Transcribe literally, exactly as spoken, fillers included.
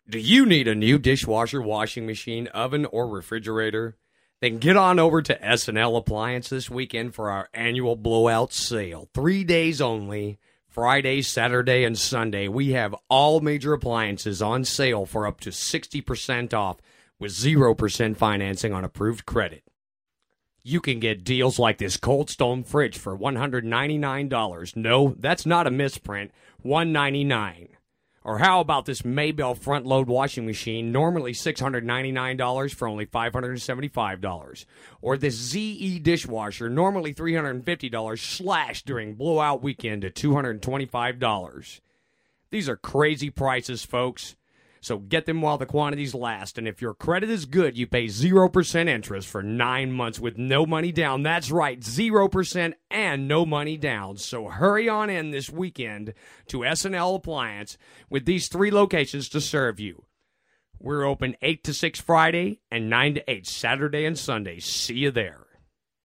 Do you need a new dishwasher, washing machine, oven, or refrigerator? Then get on over to S and L Appliance this weekend for our annual blowout sale. Three days only, Friday, Saturday, and Sunday. We have all major appliances on sale for up to sixty percent off with zero percent financing on approved credit. You can get deals like this Cold Stone fridge for one hundred ninety-nine dollars. No, that's not a misprint. one hundred ninety-nine dollars. Or how about this Maybell front-load washing machine, normally six hundred ninety-nine dollars for only five hundred seventy-five dollars. Or this Z E dishwasher, normally three hundred fifty dollars, slashed during blowout weekend to two hundred twenty-five dollars. These are crazy prices, folks. So get them while the quantities last. And if your credit is good, you pay zero percent interest for nine months with no money down. That's right, zero percent and no money down. So hurry on in this weekend to S and L Appliance with these three locations to serve you. We're open eight to six Friday and nine to eight Saturday and Sunday. See you there.